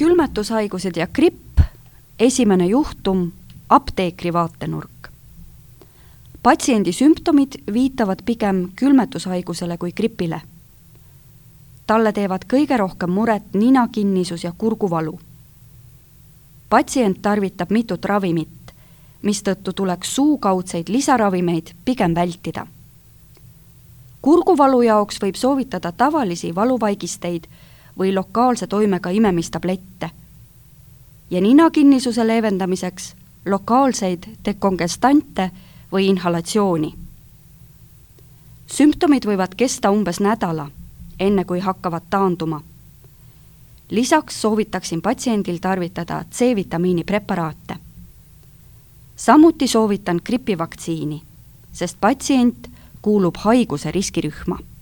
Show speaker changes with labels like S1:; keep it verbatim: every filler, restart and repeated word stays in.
S1: Külmetushaigused ja gripp, esimene juhtum, apteekri vaatenurk. Patsiendi sümptomid viitavad pigem külmetushaigusele kui gripile. Talle teevad kõige rohkem muret ninakinnisus ja kurguvalu. Patsient tarvitab mitut ravimit, mistõttu tuleks suukaudseid lisaravimeid pigem vältida. Kurguvalu jaoks võib soovitada tavalisi valuvaigisteid või lokaalse toimega imemistablette ja ninakinnisuse leevendamiseks lokaalseid dekongestante või inhalatsiooni. Sümptomid võivad kesta umbes nädala, enne kui hakkavad taanduma. Lisaks soovitaksin patsiendil tarvitada C-vitamiini preparaate. Samuti soovitan gripivaktsiini, sest patsient kuulub haiguse riskirühma.